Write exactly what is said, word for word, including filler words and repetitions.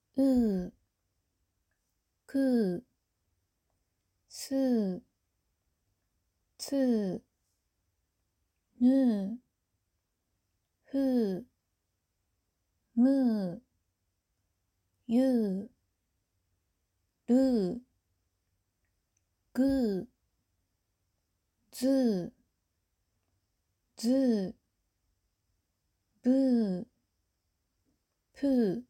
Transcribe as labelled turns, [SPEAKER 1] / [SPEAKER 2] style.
[SPEAKER 1] う、く、す、つ、ぬ、ふ、む、ゆ、る、ぐ、ず、ず、ぶ、ぷ